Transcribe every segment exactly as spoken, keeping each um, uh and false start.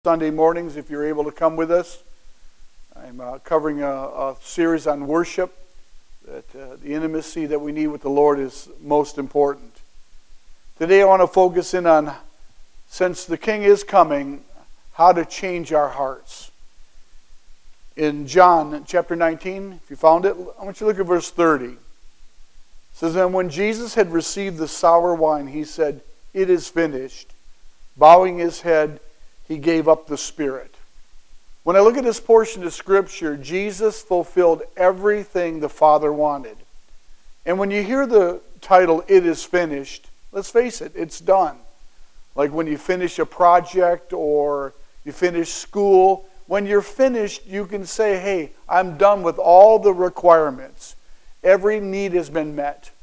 Sunday mornings if you're able to come with us. I'm uh, covering a, a series on worship, that uh, the intimacy that we need with the Lord is most important. Today I want to focus in on, since the King is coming, how to change our hearts. In John chapter nineteen, if you found it, I want you to look at verse thirty. It says, "And when Jesus had received the sour wine, he said, 'It is finished.' Bowing his head, he gave up the spirit." When I look at this portion of Scripture, Jesus fulfilled everything the Father wanted. And when you hear the title, "It is finished," let's face it, it's done. Like when you finish a project or you finish school, when you're finished, you can say, "Hey, I'm done with all the requirements. Every need has been met."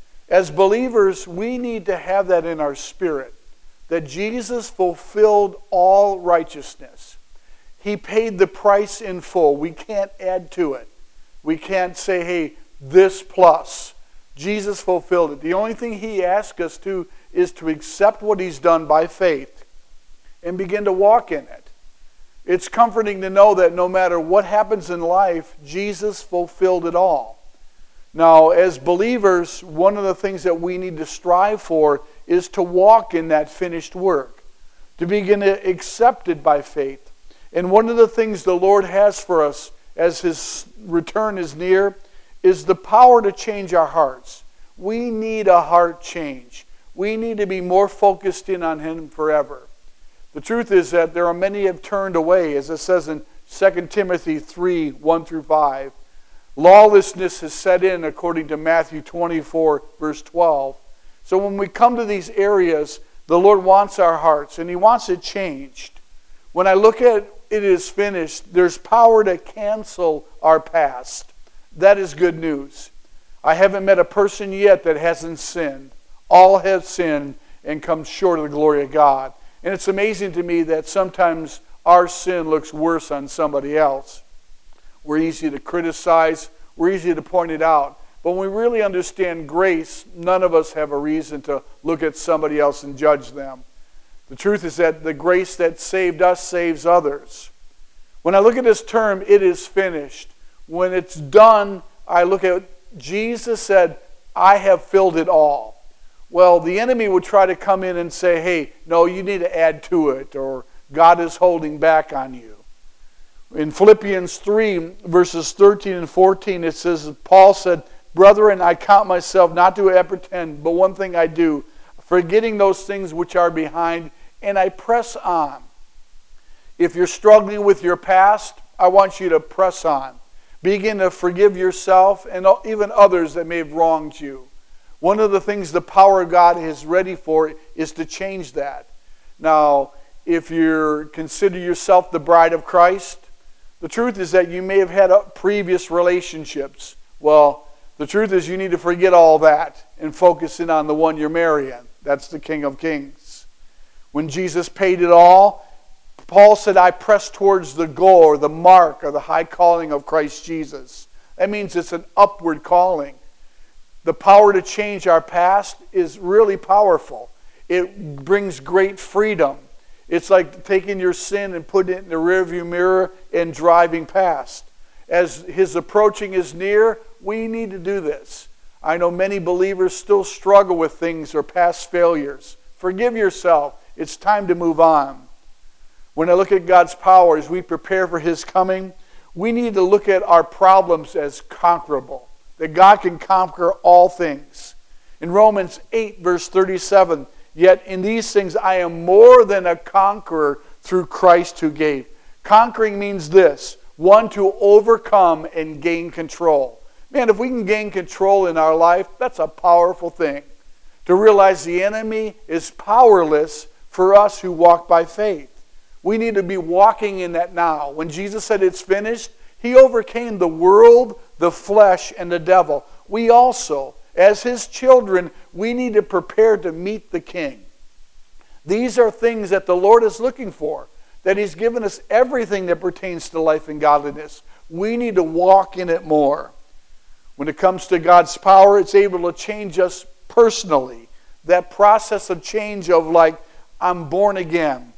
As believers, we need to have that in our spirit, that Jesus fulfilled all righteousness. He paid the price in full. We can't add to it. We can't say, "Hey, this plus." Jesus fulfilled it. The only thing he asks us to is to accept what he's done by faith and begin to walk in it. It's comforting to know that no matter what happens in life, Jesus fulfilled it all. Now, as believers, one of the things that we need to strive for is to walk in that finished work, to begin to accept it by faith. And one of the things the Lord has for us as his return is near is the power to change our hearts. We need a heart change. We need to be more focused in on him forever. The truth is that there are many who have turned away, as it says in Second Timothy three, one through five. Lawlessness has set in according to Matthew twenty-four, verse twelve. So when we come to these areas, the Lord wants our hearts, and he wants it changed. When I look at "it is finished," there's power to cancel our past. That is good news. I haven't met a person yet that hasn't sinned. All have sinned and come short of the glory of God. And it's amazing to me that sometimes our sin looks worse on somebody else. We're easy to criticize. We're easy to point it out. But when we really understand grace, none of us have a reason to look at somebody else and judge them. The truth is that the grace that saved us saves others. When I look at this term, "it is finished," when it's done, I look at Jesus said, "I have filled it all." Well, the enemy would try to come in and say, "Hey, no, you need to add to it," or "God is holding back on you." In Philippians three, verses thirteen and fourteen, it says, Paul said, "Brethren, I count myself not to apprehend, but one thing I do, forgetting those things which are behind, and I press on." If you're struggling with your past, I want you to press on. Begin to forgive yourself and even others that may have wronged you. One of the things the power of God is ready for is to change that. Now, if you consider yourself the bride of Christ, the truth is that you may have had previous relationships. Well, the truth is you need to forget all that and focus in on the one you're marrying. That's the King of Kings. When Jesus paid it all, Paul said, "I press towards the goal," or the mark, or the high calling of Christ Jesus. That means it's an upward calling. The power to change our past is really powerful. It brings great freedom. It's like taking your sin and putting it in the rearview mirror and driving past. As his approaching is near, we need to do this. I know many believers still struggle with things or past failures. Forgive yourself. It's time to move on. When I look at God's power as we prepare for his coming, we need to look at our problems as conquerable, that God can conquer all things. In Romans eight, verse thirty-seven, "Yet in these things I am more than a conqueror through Christ who gave." Conquering means this: one, to overcome and gain control. Man, if we can gain control in our life, that's a powerful thing. To realize the enemy is powerless for us who walk by faith. We need to be walking in that now. When Jesus said it's finished, he overcame the world, the flesh, and the devil. We also, as his children, we need to prepare to meet the King. These are things that the Lord is looking for, that he's given us everything that pertains to life and godliness. We need to walk in it more. When it comes to God's power, it's able to change us personally. That process of change of like, I'm born again.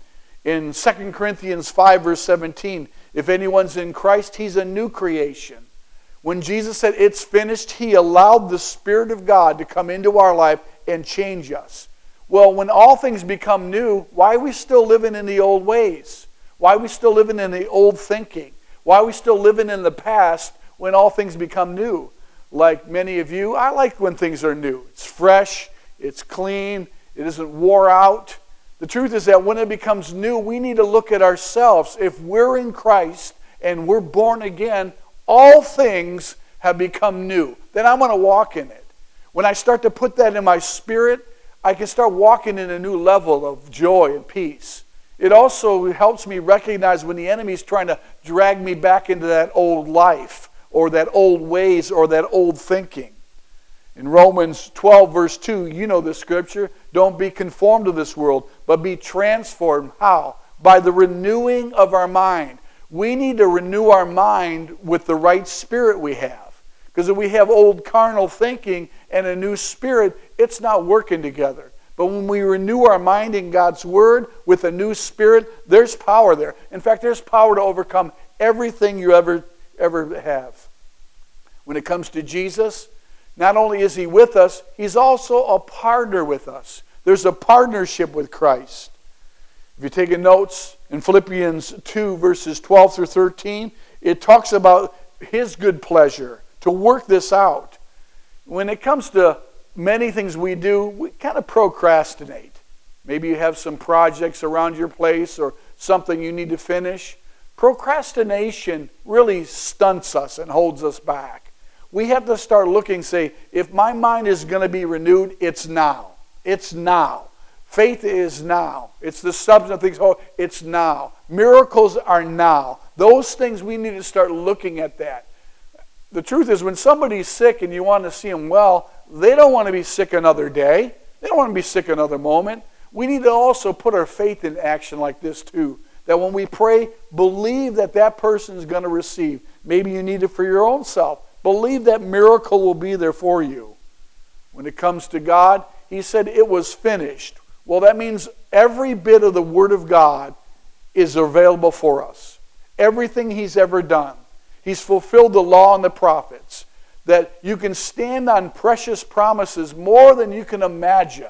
In Second Corinthians five, verse seventeen, if anyone's in Christ, he's a new creation. When Jesus said it's finished, he allowed the Spirit of God to come into our life and change us. Well, when all things become new, why are we still living in the old ways? Why are we still living in the old thinking? Why are we still living in the past when all things become new? Like many of you, I like when things are new. It's fresh, it's clean, it isn't wore out. The truth is that when it becomes new, we need to look at ourselves. If we're in Christ and we're born again, all things have become new. Then I'm going to walk in it. When I start to put that in my spirit, I can start walking in a new level of joy and peace. It also helps me recognize when the enemy is trying to drag me back into that old life or that old ways or that old thinking. In Romans twelve, verse two, you know the scripture, don't be conformed to this world, but be transformed. How? By the renewing of our mind. We need to renew our mind with the right spirit we have. Because if we have old carnal thinking and a new spirit, it's not working together. But when we renew our mind in God's Word with a new spirit, there's power there. In fact, there's power to overcome everything you ever, ever have. When it comes to Jesus, not only is He with us, He's also a partner with us. There's a partnership with Christ. If you're taking notes, in Philippians two, verses twelve through thirteen, it talks about His good pleasure to work this out. When it comes to many things we do, we kind of procrastinate. Maybe you have some projects around your place or something you need to finish. Procrastination really stunts us and holds us back. We have to start looking, say, if my mind is going to be renewed, it's now. It's now. Faith is now. It's the substance of things. Oh, it's now. Miracles are now. Those things, we need to start looking at that. The truth is, when somebody's sick and you want to see them well, they don't want to be sick another day. They don't want to be sick another moment. We need to also put our faith in action like this too. That when we pray, believe that that person is going to receive. Maybe you need it for your own self. Believe that miracle will be there for you. When it comes to God, He said it was finished. Well, that means every bit of the Word of God is available for us. Everything He's ever done. He's fulfilled the law and the prophets. That you can stand on precious promises more than you can imagine.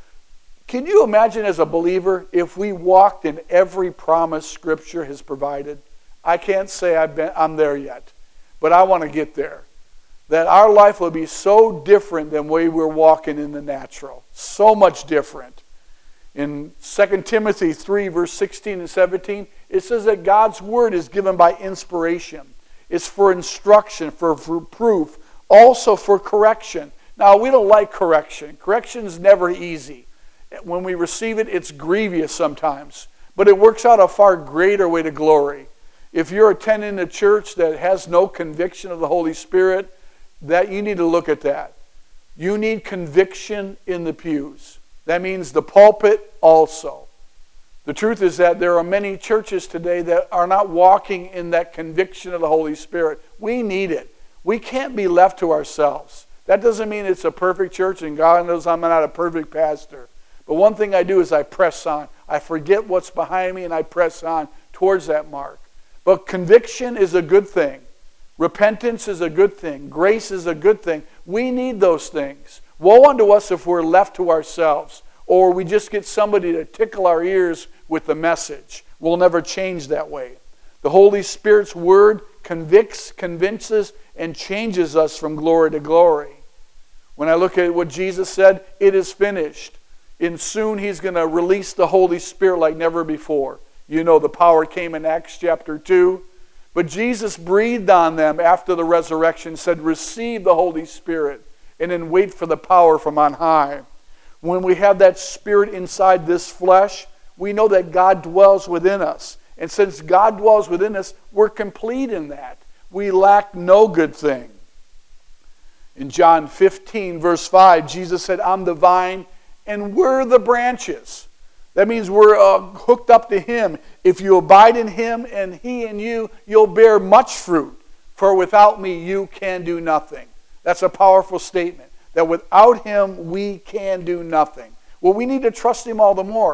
Can you imagine as a believer if we walked in every promise Scripture has provided? I can't say I've been, I'm there yet, but I want to get there. That our life will be so different than the way we're walking in the natural. So much different. In Second Timothy three, verse sixteen and seventeen, it says that God's Word is given by inspiration. It's for instruction, for, for proof, also for correction. Now, we don't like correction. Correction is never easy. When we receive it, it's grievous sometimes. But it works out a far greater way to glory. If you're attending a church that has no conviction of the Holy Spirit, that you need to look at that. You need conviction in the pews. That means the pulpit also. The truth is that there are many churches today that are not walking in that conviction of the Holy Spirit. We need it. We can't be left to ourselves. That doesn't mean it's a perfect church, and God knows I'm not a perfect pastor. But one thing I do is I press on. I forget what's behind me and I press on towards that mark. But conviction is a good thing. Repentance is a good thing. Grace is a good thing. We need those things. Woe unto us if we're left to ourselves, or we just get somebody to tickle our ears with the message. We'll never change that way. The Holy Spirit's Word convicts, convinces, and changes us from glory to glory. When I look at what Jesus said, it is finished. And soon He's going to release the Holy Spirit like never before. You know the power came in Acts chapter two. But Jesus breathed on them after the resurrection, said, receive the Holy Spirit, and then wait for the power from on high. When we have that Spirit inside this flesh, we know that God dwells within us. And since God dwells within us, we're complete in that. We lack no good thing. In John fifteen, verse five, Jesus said, I'm the vine, and we're the branches. That means we're uh, hooked up to Him. If you abide in Him and He in you, you'll bear much fruit. For without me, you can do nothing. That's a powerful statement. That without Him, we can do nothing. Well, we need to trust Him all the more.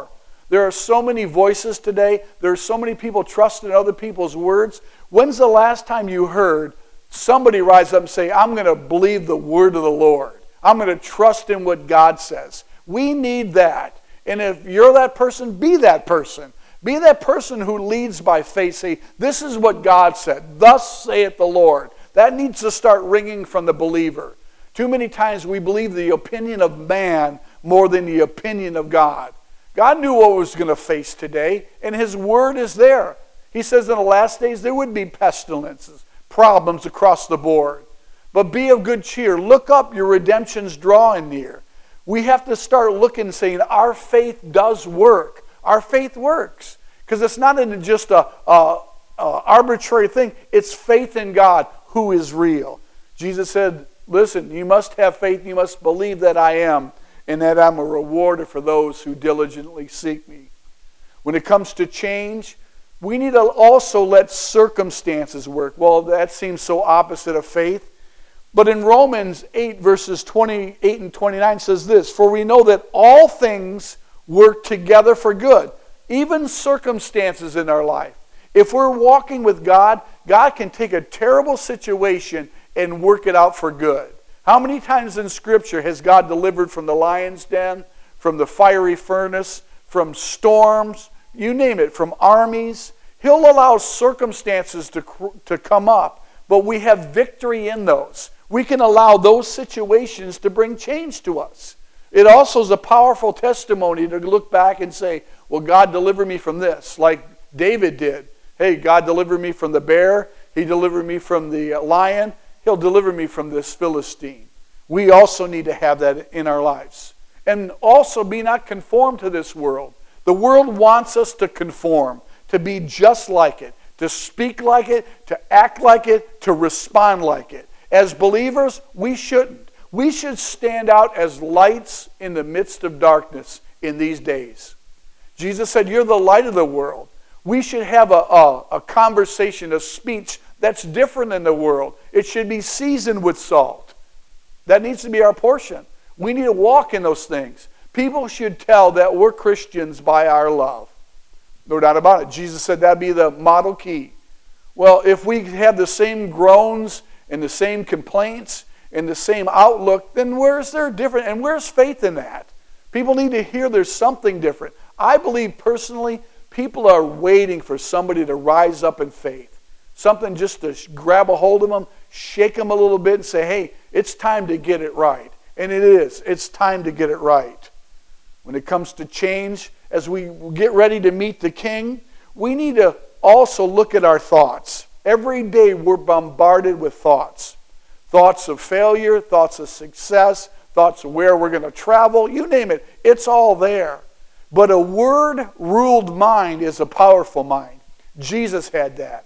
There are so many voices today. There are so many people trusting in other people's words. When's the last time you heard somebody rise up and say, I'm going to believe the word of the Lord. I'm going to trust in what God says. We need that. And if you're that person, be that person. Be that person who leads by faith. Say, this is what God said. Thus saith the Lord. That needs to start ringing from the believer. Too many times we believe the opinion of man more than the opinion of God. God knew what was going to face today, and His word is there. He says in the last days there would be pestilences, problems across the board. But be of good cheer. Look up, your redemption's drawing near. We have to start looking and saying our faith does work. Our faith works. Because it's not in just a, a, a arbitrary thing. It's faith in God who is real. Jesus said, listen, you must have faith. You must believe that I am, and that I'm a rewarder for those who diligently seek me. When it comes to change, we need to also let circumstances work. Well, that seems so opposite of faith. But in Romans eight, verses twenty-eight and twenty-nine says this, for we know that all things work together for good, even circumstances in our life. If we're walking with God, God can take a terrible situation and work it out for good. How many times in Scripture has God delivered from the lion's den, from the fiery furnace, from storms, you name it, from armies? He'll allow circumstances to, to come up, but we have victory in those. We can allow those situations to bring change to us. It also is a powerful testimony to look back and say, well, God delivered me from this, like David did. Hey, God delivered me from the bear. He delivered me from the lion. He'll deliver me from this Philistine. We also need to have that in our lives. And also be not conformed to this world. The world wants us to conform, to be just like it, to speak like it, to act like it, to respond like it. As believers, we shouldn't. We should stand out as lights in the midst of darkness in these days. Jesus said, you're the light of the world. We should have a, a, a conversation, a speech that's different than the world. It should be seasoned with salt. That needs to be our portion. We need to walk in those things. People should tell that we're Christians by our love. No doubt about it. Jesus said that'd be the model key. Well, if we have the same groans and the same complaints and the same outlook, then where's there different? And where's faith in that? People need to hear there's something different. I believe personally, people are waiting for somebody to rise up in faith. Something just to grab a hold of them, shake them a little bit and say, hey, it's time to get it right. And it is. It's time to get it right. When it comes to change, as we get ready to meet the King, we need to also look at our thoughts. Every day we're bombarded with thoughts. Thoughts of failure, thoughts of success, thoughts of where we're going to travel, you name it. It's all there. But a word-ruled mind is a powerful mind. Jesus had that.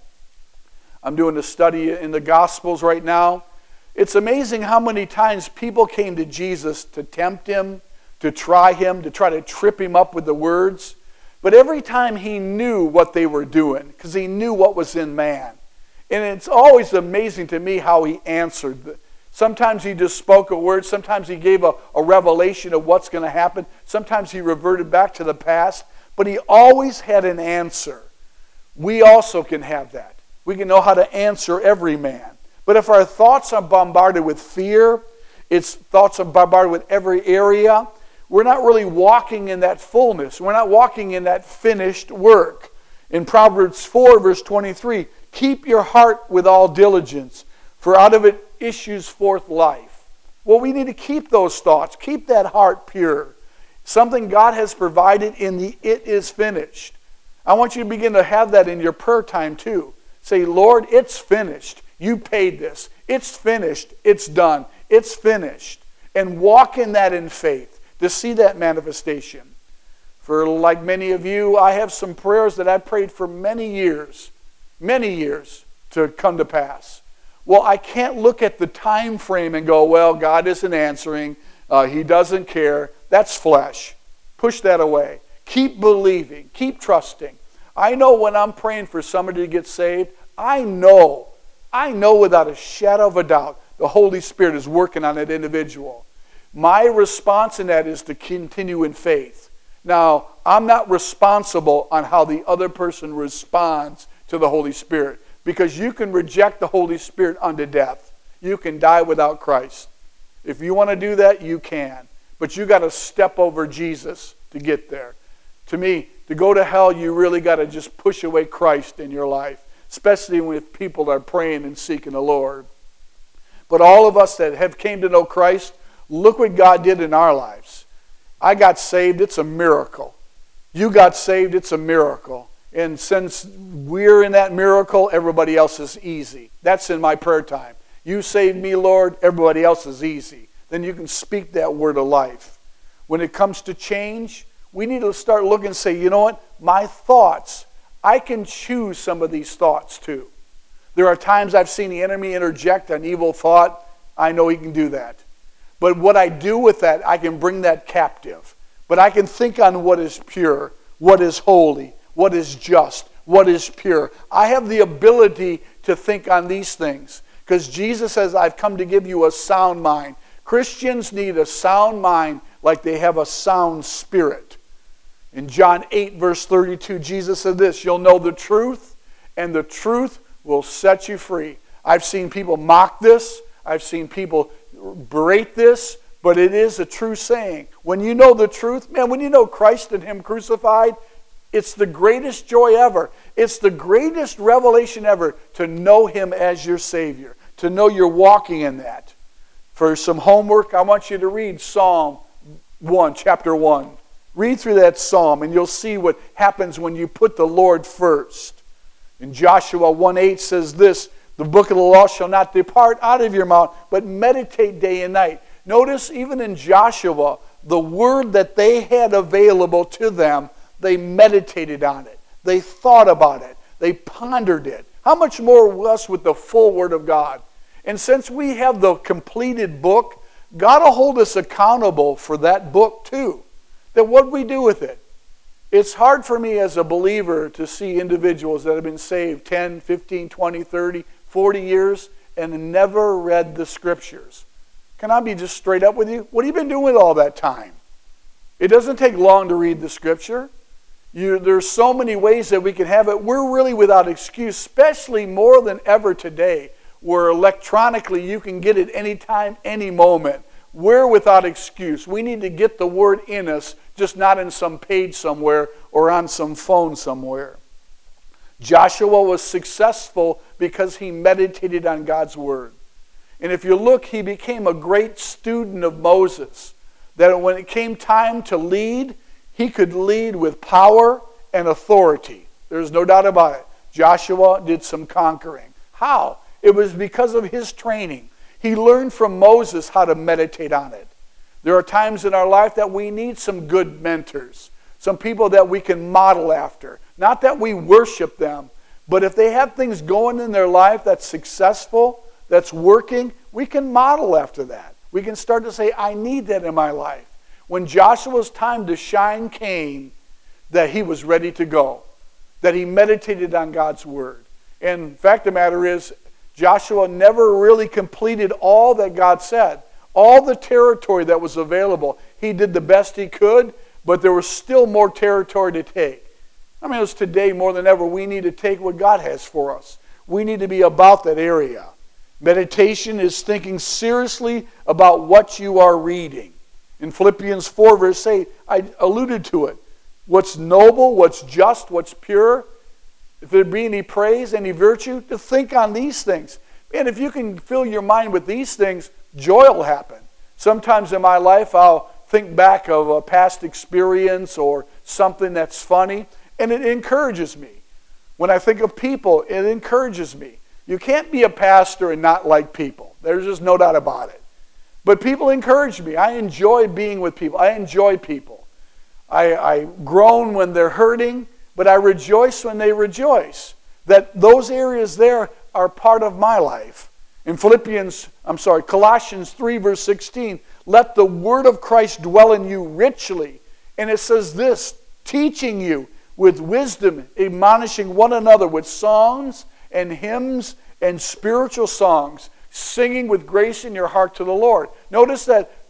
I'm doing a study in the Gospels right now. It's amazing how many times people came to Jesus to tempt him, to try him, to try to trip him up with the words. But every time he knew what they were doing, because he knew what was in man. And it's always amazing to me how he answered. Sometimes he just spoke a word. Sometimes he gave a, a revelation of what's going to happen. Sometimes he reverted back to the past. But he always had an answer. We also can have that. We can know how to answer every man. But if our thoughts are bombarded with fear, its thoughts are bombarded with every area, we're not really walking in that fullness. We're not walking in that finished work. In Proverbs four, verse twenty-three, keep your heart with all diligence, for out of it issues forth life. Well, we need to keep those thoughts. Keep that heart pure. Something God has provided in the it is finished. I want you to begin to have that in your prayer time too. Say, Lord, it's finished. You paid this. It's finished. It's done. It's finished. And walk in that in faith to see that manifestation. For like many of you, I have some prayers that I prayed for many years, many years to come to pass. Well, I can't look at the time frame and go, well, God isn't answering. Uh, he doesn't care. That's flesh. Push that away. Keep believing. Keep trusting. I know when I'm praying for somebody to get saved, I know, I know without a shadow of a doubt, the Holy Spirit is working on that individual. My response in that is to continue in faith. Now, I'm not responsible on how the other person responds to the Holy Spirit, because you can reject the Holy Spirit unto death. You can die without Christ. If you want to do that, you can. But you got to step over Jesus to get there. To me, to go to hell, you really got to just push away Christ in your life, especially when people are praying and seeking the Lord. But all of us that have came to know Christ, look what God did in our lives. I got saved, it's a miracle. You got saved, it's a miracle. And since we're in that miracle, everybody else is easy. That's in my prayer time. You saved me, Lord, everybody else is easy. Then you can speak that word of life. When it comes to change, we need to start looking and say, you know what? My thoughts, I can choose some of these thoughts too. There are times I've seen the enemy interject an evil thought. I know he can do that. But what I do with that, I can bring that captive. But I can think on what is pure, what is holy, what is just, what is pure. I have the ability to think on these things, because Jesus says, I've come to give you a sound mind. Christians need a sound mind like they have a sound spirit. In John eight, verse thirty-two, Jesus said this, you'll know the truth, and the truth will set you free. I've seen people mock this. I've seen people berate this, but it is a true saying. When you know the truth, man, when you know Christ and Him crucified, it's the greatest joy ever. It's the greatest revelation ever to know Him as your Savior, to know you're walking in that. For some homework, I want you to read Psalm one, chapter one. Read through that psalm and you'll see what happens when you put the Lord first. In Joshua one eight says this, the book of the law shall not depart out of your mouth, but meditate day and night. Notice even in Joshua, the word that they had available to them, they meditated on it. They thought about it. They pondered it. How much more us with the full Word of God? And since we have the completed book, God will hold us accountable for that book too. That what we do with it. It's hard for me as a believer to see individuals that have been saved ten, fifteen, twenty, thirty, forty years and never read the Scriptures. Can I be just straight up with you? What have you been doing with all that time? It doesn't take long to read the Scripture. You, there's so many ways that we can have it. We're really without excuse, especially more than ever today, where electronically you can get it anytime, any moment. We're without excuse. We need to get the Word in us, just not in some page somewhere or on some phone somewhere. Joshua was successful because he meditated on God's Word. And if you look, he became a great student of Moses. That when it came time to lead, he could lead with power and authority. There's no doubt about it. Joshua did some conquering. How? It was because of his training. He learned from Moses how to meditate on it. There are times in our life that we need some good mentors, some people that we can model after. Not that we worship them, but if they have things going in their life that's successful, that's working, we can model after that. We can start to say, I need that in my life. When Joshua's time to shine came, that he was ready to go, that he meditated on God's Word. And the fact of the matter is, Joshua never really completed all that God said. All the territory that was available, he did the best he could, but there was still more territory to take. I mean, it's today more than ever, we need to take what God has for us. We need to be about that area. Meditation is thinking seriously about what you are reading. In Philippians four, verse eight, I alluded to it. What's noble, what's just, what's pure, if there be any praise, any virtue, to think on these things. And if you can fill your mind with these things, joy will happen. Sometimes in my life, I'll think back of a past experience or something that's funny, and it encourages me. When I think of people, it encourages me. You can't be a pastor and not like people. There's just no doubt about it. But people encourage me. I enjoy being with people. I enjoy people. I, I groan when they're hurting, but I rejoice when they rejoice. That those areas there are part of my life. In Philippians, I'm sorry, Colossians three, verse sixteen, let the word of Christ dwell in you richly. And it says this, teaching you with wisdom, admonishing one another with songs and hymns and spiritual songs, singing with grace in your heart to the Lord. Notice that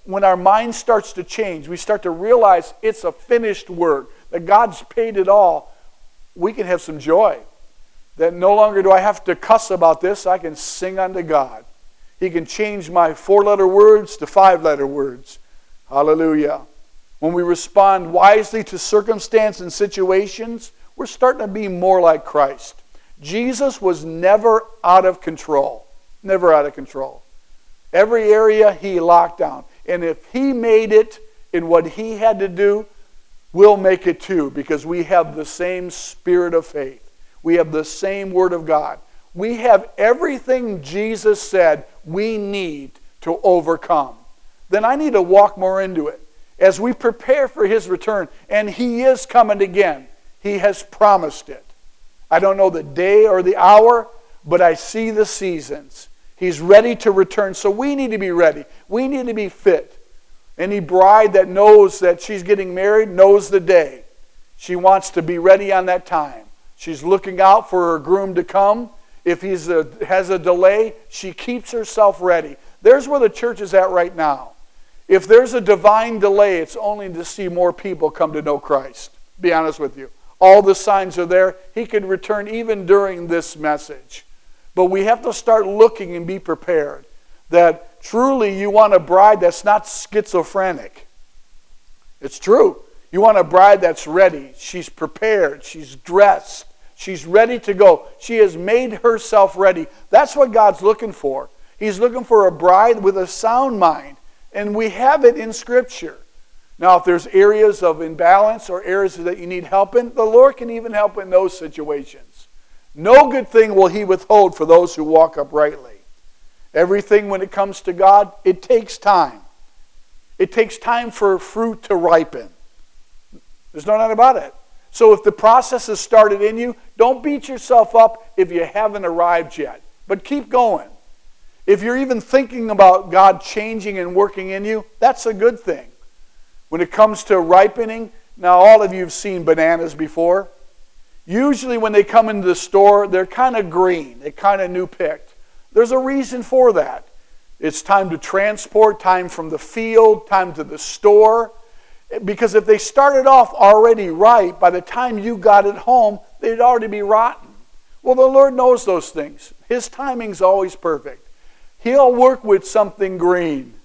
when our mind starts to change, we start to realize it's a finished work, that God's paid it all, we can have some joy. That no longer do I have to cuss about this, I can sing unto God. He can change my four-letter words to five-letter words. Hallelujah. When we respond wisely to circumstance and situations, we're starting to be more like Christ. Jesus was never out of control. Never out of control. Every area he locked down. And if he made it in what he had to do, we'll make it too, because we have the same spirit of faith. We have the same Word of God. We have everything Jesus said we need to overcome. Then I need to walk more into it. As we prepare for his return, and he is coming again, he has promised it. I don't know the day or the hour, but I see the seasons. He's ready to return, so we need to be ready. We need to be fit. Any bride that knows that she's getting married knows the day. She wants to be ready on that time. She's looking out for her groom to come. If he has a delay, she keeps herself ready. There's where the church is at right now. If there's a divine delay, it's only to see more people come to know Christ. Be honest with you. All the signs are there. He could return even during this message. But we have to start looking and be prepared. That truly you want a bride that's not schizophrenic. It's true. You want a bride that's ready. She's prepared. She's dressed. She's ready to go. She has made herself ready. That's what God's looking for. He's looking for a bride with a sound mind. And we have it in Scripture. Now, if there's areas of imbalance or areas that you need help in, the Lord can even help in those situations. No good thing will he withhold for those who walk uprightly. Everything when it comes to God, it takes time. It takes time for fruit to ripen. There's no doubt about it. So if the process has started in you, don't beat yourself up if you haven't arrived yet. But keep going. If you're even thinking about God changing and working in you, that's a good thing. When it comes to ripening, now all of you have seen bananas before. Usually when they come into the store, they're kind of green. They're kind of new picked. There's a reason for that. It's time to transport, time from the field, time to the store. Because if they started off already ripe, by the time you got it home, they'd already be rotten. Well, the Lord knows those things. His timing's always perfect. He'll work with something green.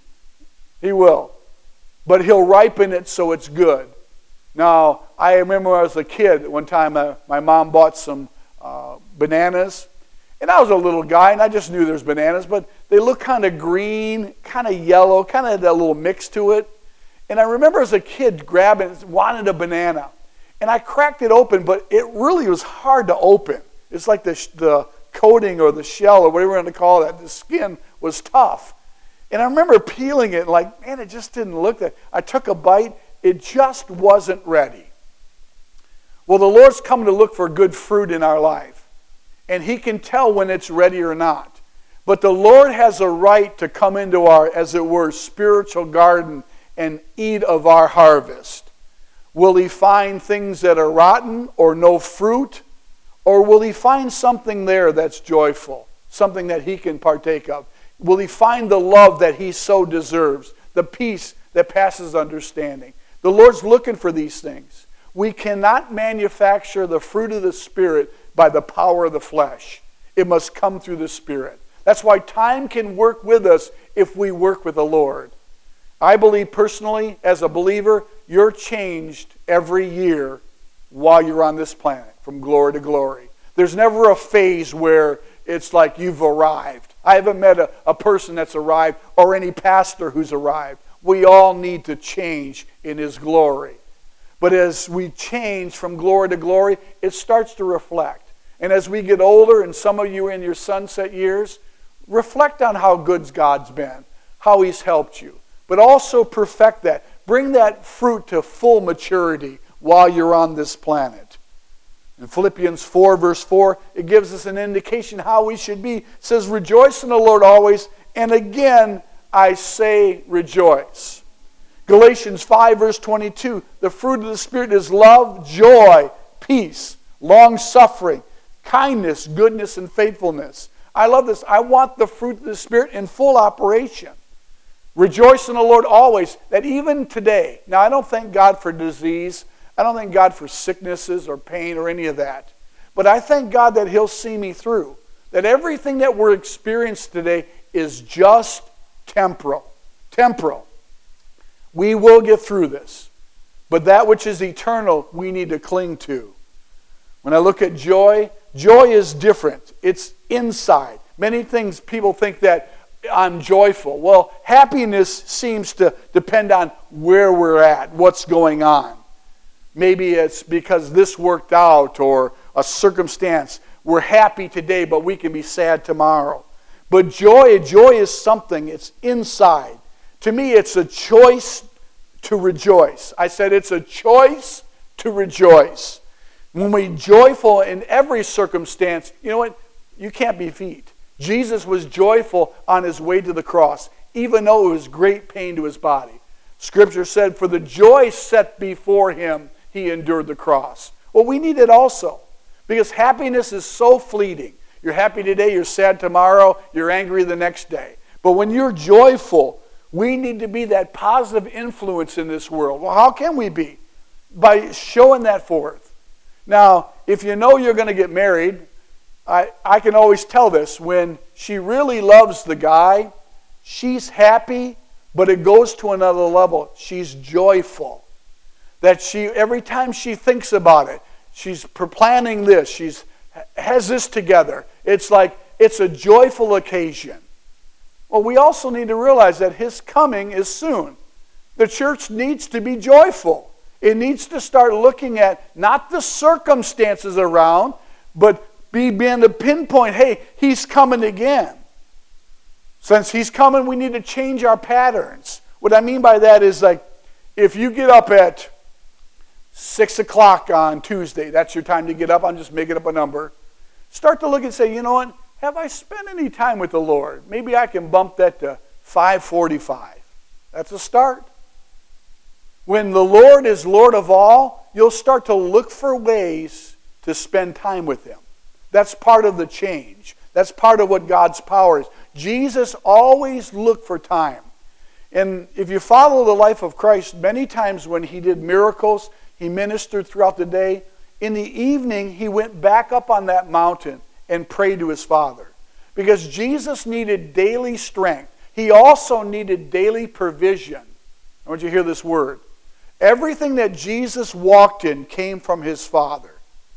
He will. But he'll ripen it so it's good. Now, I remember when I was a kid, one time uh, my mom bought some uh, bananas. And I was a little guy, and I just knew there's bananas. But they look kind of green, kind of yellow, kind of had that little mix to it. And I remember as a kid grabbing, wanted a banana. And I cracked it open, but it really was hard to open. It's like the, the coating or the shell or whatever you want to call that. The skin was tough. And I remember peeling it like, man, it just didn't look that. I took a bite. It just wasn't ready. Well, the Lord's come to look for good fruit in our life. And he can tell when it's ready or not. But the Lord has a right to come into our, as it were, spiritual garden and eat of our harvest. Will he find things that are rotten or no fruit? Or will he find something there that's joyful? Something that he can partake of? Will he find the love that he so deserves? The peace that passes understanding? The Lord's looking for these things. We cannot manufacture the fruit of the Spirit by the power of the flesh. It must come through the Spirit. That's why time can work with us if we work with the Lord. I believe personally, as a believer, you're changed every year while you're on this planet, from glory to glory. There's never a phase where it's like you've arrived. I haven't met a, a person that's arrived or any pastor who's arrived. We all need to change in his glory. But as we change from glory to glory, it starts to reflect. And as we get older, and some of you are in your sunset years, reflect on how good God's been, how he's helped you. But also perfect that. Bring that fruit to full maturity while you're on this planet. In Philippians four, verse four, it gives us an indication how we should be. It says, rejoice in the Lord always, and again I say rejoice. Galatians five, verse twenty-two, the fruit of the Spirit is love, joy, peace, long-suffering, kindness, goodness, and faithfulness. I love this. I want the fruit of the Spirit in full operation. Rejoice in the Lord always, that even today, now I don't thank God for disease, I don't thank God for sicknesses or pain or any of that, but I thank God that He'll see me through, that everything that we're experiencing today is just temporal. Temporal. We will get through this, but that which is eternal we need to cling to. When I look at joy, joy is different. It's inside. Many things people think that I'm joyful. Well, happiness seems to depend on where we're at, what's going on. Maybe it's because this worked out or a circumstance. We're happy today, but we can be sad tomorrow. But joy, joy is something. It's inside. To me, it's a choice to rejoice. I said it's a choice to rejoice. When we're joyful in every circumstance, you know what? You can't be beat. Jesus was joyful on His way to the cross, even though it was great pain to His body. Scripture said, for the joy set before Him, He endured the cross. Well, we need it also, because happiness is so fleeting. You're happy today, you're sad tomorrow, you're angry the next day. But when you're joyful, we need to be that positive influence in this world. Well, how can we be? By showing that forth. Now, if you know you're going to get married, I, I can always tell this. When she really loves the guy, she's happy, but it goes to another level. She's joyful. That she, every time she thinks about it, she's planning this, she's has this together. It's like, it's a joyful occasion. Well, we also need to realize that His coming is soon. The church needs to be joyful. It needs to start looking at not the circumstances around, but be being to pinpoint, hey, He's coming again. Since He's coming, we need to change our patterns. What I mean by that is, like, if you get up at six o'clock on Tuesday, that's your time to get up, I'm just making up a number. Start to look and say, you know what, have I spent any time with the Lord? Maybe I can bump that to five forty-five. That's a start. When the Lord is Lord of all, you'll start to look for ways to spend time with Him. That's part of the change. That's part of what God's power is. Jesus always looked for time. And if you follow the life of Christ, many times when He did miracles, He ministered throughout the day. In the evening, He went back up on that mountain and prayed to His Father. Because Jesus needed daily strength. He also needed daily provision. I want you to hear this word. Everything that Jesus walked in came from His Father.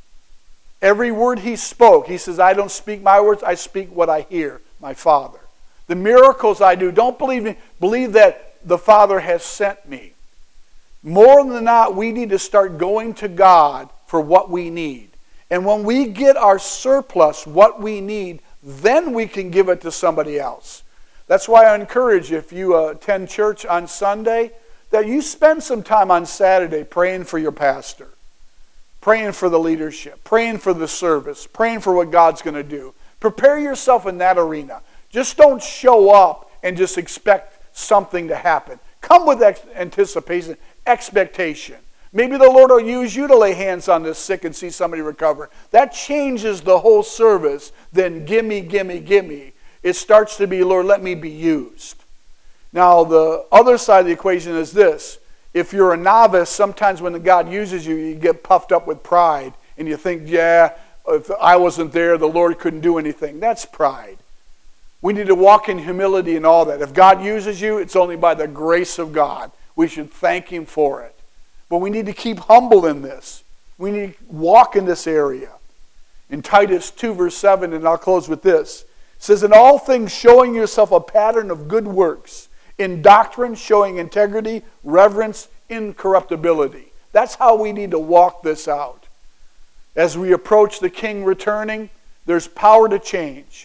Every word He spoke, He says, I don't speak my words, I speak what I hear, my Father. The miracles I do, don't believe me, believe that the Father has sent me. More than not, we need to start going to God for what we need. And when we get our surplus, what we need, then we can give it to somebody else. That's why I encourage you, if you attend church on Sunday, that you spend some time on Saturday praying for your pastor, praying for the leadership, praying for the service, praying for what God's going to do. Prepare yourself in that arena. Just don't show up and just expect something to happen. Come with ex- anticipation, expectation. Maybe the Lord will use you to lay hands on the sick and see somebody recover. That changes the whole service. Then gimme, gimme, gimme. It starts to be, Lord, let me be used. Now, the other side of the equation is this. If you're a novice, sometimes when God uses you, you get puffed up with pride. And you think, yeah, if I wasn't there, the Lord couldn't do anything. That's pride. We need to walk in humility and all that. If God uses you, it's only by the grace of God. We should thank Him for it. But we need to keep humble in this. We need to walk in this area. In Titus two, verse seven, and I'll close with this. It says, in all things showing yourself a pattern of good works. In doctrine, showing integrity, reverence, incorruptibility. That's how we need to walk this out. As we approach the King returning, there's power to change.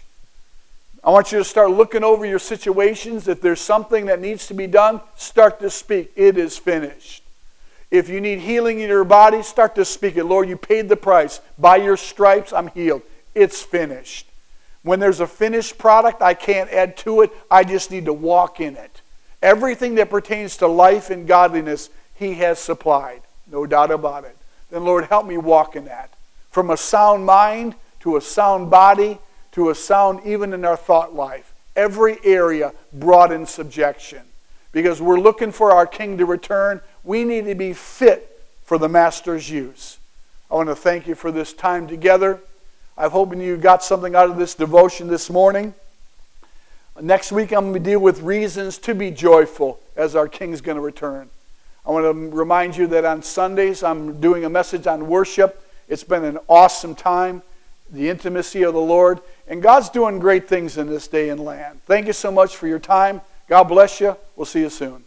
I want you to start looking over your situations. If there's something that needs to be done, start to speak. It is finished. If you need healing in your body, start to speak it. Lord, you paid the price. By your stripes, I'm healed. It's finished. When there's a finished product, I can't add to it. I just need to walk in it. Everything that pertains to life and godliness, He has supplied. No doubt about it. Then, Lord, help me walk in that. From a sound mind to a sound body to a sound even in our thought life. Every area brought in subjection. because we're looking for our King to return. We need to be fit for the Master's use. I want to thank you for this time together. I'm hoping you got something out of this devotion this morning. Next week I'm going to deal with reasons to be joyful as our King's going to return. I want to remind you that on Sundays I'm doing a message on worship. It's been an awesome time, the intimacy of the Lord, and God's doing great things in this day and land. Thank you so much for your time. God bless you. We'll see you soon.